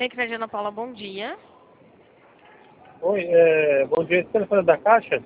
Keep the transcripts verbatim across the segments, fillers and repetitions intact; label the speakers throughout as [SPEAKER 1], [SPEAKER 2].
[SPEAKER 1] Secretaria Ana Paula, bom dia.
[SPEAKER 2] Oi, é, bom dia. Esse telefone é da Caixa?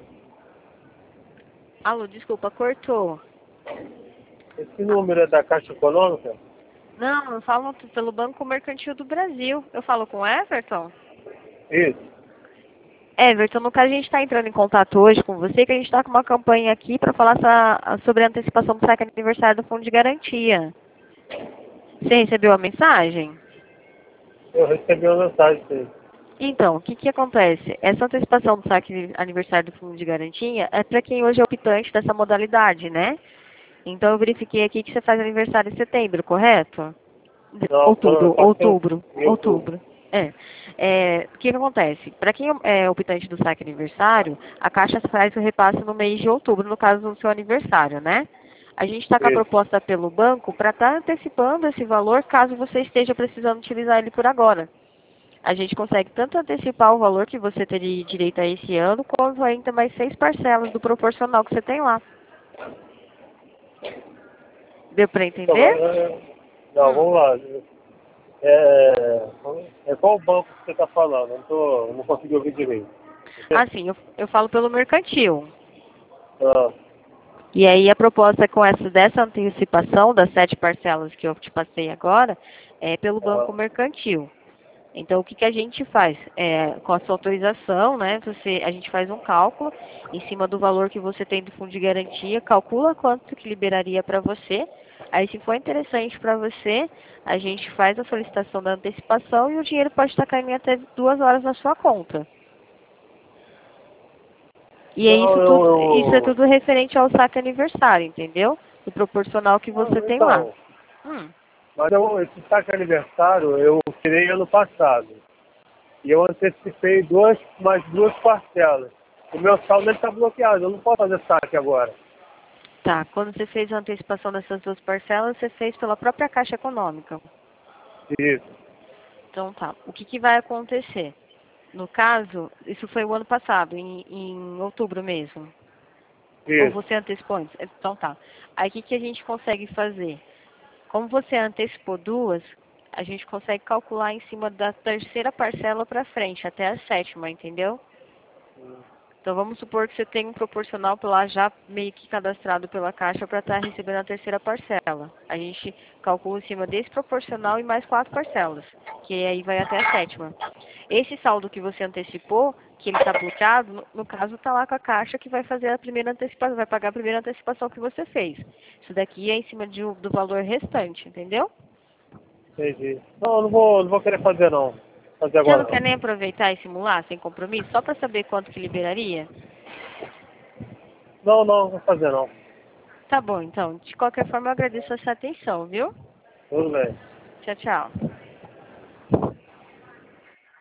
[SPEAKER 1] Alô, desculpa, cortou.
[SPEAKER 2] Esse número é da Caixa Econômica?
[SPEAKER 1] Não, eu falo pelo Banco Mercantil do Brasil. Eu falo com o Everton?
[SPEAKER 2] Isso.
[SPEAKER 1] Everton, no caso a gente está entrando em contato hoje com você, que a gente está com uma campanha aqui para falar essa- sobre a antecipação do saque aniversário do Fundo de Garantia. Você recebeu a mensagem?
[SPEAKER 2] Eu recebi uma mensagem sim.
[SPEAKER 1] Então, o que, que acontece? Essa antecipação do saque aniversário do Fundo de Garantia é para quem hoje é optante dessa modalidade, né? Então eu verifiquei aqui que você faz aniversário em setembro, correto? De-
[SPEAKER 2] Não, quando eu
[SPEAKER 1] Outubro,
[SPEAKER 2] faço
[SPEAKER 1] outubro,
[SPEAKER 2] em outubro.
[SPEAKER 1] outubro. É. É, o que, que acontece? Para quem é optante do saque aniversário, a Caixa faz o repasse no mês de outubro, no caso do seu aniversário, né? A gente está com a
[SPEAKER 2] Isso.
[SPEAKER 1] proposta pelo banco para estar antecipando esse valor caso você esteja precisando utilizar ele por agora. A gente consegue tanto antecipar o valor que você teria direito a esse ano, quanto ainda mais seis parcelas do proporcional que você tem lá. Deu para
[SPEAKER 2] Então,
[SPEAKER 1] entender?
[SPEAKER 2] é, não,
[SPEAKER 1] Hum.
[SPEAKER 2] vamos lá. É, é qual banco que você está falando? Eu não, tô, não consegui ouvir direito.
[SPEAKER 1] Assim, eu, eu falo pelo mercantil.
[SPEAKER 2] Ah,
[SPEAKER 1] E aí a proposta com essa dessa antecipação das sete parcelas que eu te passei agora é pelo Banco
[SPEAKER 2] ah,
[SPEAKER 1] Mercantil. Então o que, que a gente faz? É, com a sua autorização, né? Você, a gente faz um cálculo em cima do valor que você tem do fundo de garantia, calcula quanto que liberaria para você. Aí se for interessante para você, a gente faz a solicitação da antecipação e o dinheiro pode estar caindo em até duas horas na sua conta. E é
[SPEAKER 2] não,
[SPEAKER 1] isso
[SPEAKER 2] eu,
[SPEAKER 1] tudo, isso é
[SPEAKER 2] eu.
[SPEAKER 1] tudo referente ao saque aniversário, entendeu? O proporcional que você
[SPEAKER 2] Não,
[SPEAKER 1] tem lá.
[SPEAKER 2] então,
[SPEAKER 1] Hum.
[SPEAKER 2] mas eu, esse saque aniversário eu tirei ano passado. E eu antecipei duas, mais duas parcelas. O meu saldo está bloqueado, eu não posso fazer saque agora.
[SPEAKER 1] Tá, quando você fez a antecipação dessas duas parcelas, você fez pela própria Caixa Econômica.
[SPEAKER 2] Isso,
[SPEAKER 1] Então tá, o que, que vai acontecer? No caso, isso foi o ano passado, em, em outubro mesmo. Ou
[SPEAKER 2] isso.
[SPEAKER 1] você antecipou antes? Então tá. Aí o que, que a gente consegue fazer? Como você antecipou duas, a gente consegue calcular em cima da terceira parcela para frente, até a sétima, entendeu? Então vamos supor que você tem um proporcional por lá já meio que cadastrado pela Caixa para estar recebendo a terceira parcela. A gente calcula em cima desse proporcional e mais quatro parcelas, que aí vai até a sétima. Esse saldo que você antecipou, que ele está bloqueado, no, no caso está lá com a Caixa que vai fazer a primeira antecipação, vai pagar a primeira antecipação que você fez. Isso daqui é em cima de, um- do valor restante, entendeu?
[SPEAKER 2] Entendi. Não, eu não vou, não vou querer fazer não. Fazer
[SPEAKER 1] Você
[SPEAKER 2] agora
[SPEAKER 1] não quer
[SPEAKER 2] não.
[SPEAKER 1] nem aproveitar e simular sem compromisso, só para saber quanto que liberaria?
[SPEAKER 2] Não, não, não vou fazer não.
[SPEAKER 1] Tá bom, então. De qualquer forma, eu agradeço a sua atenção, viu?
[SPEAKER 2] Tudo bem.
[SPEAKER 1] Tchau, tchau.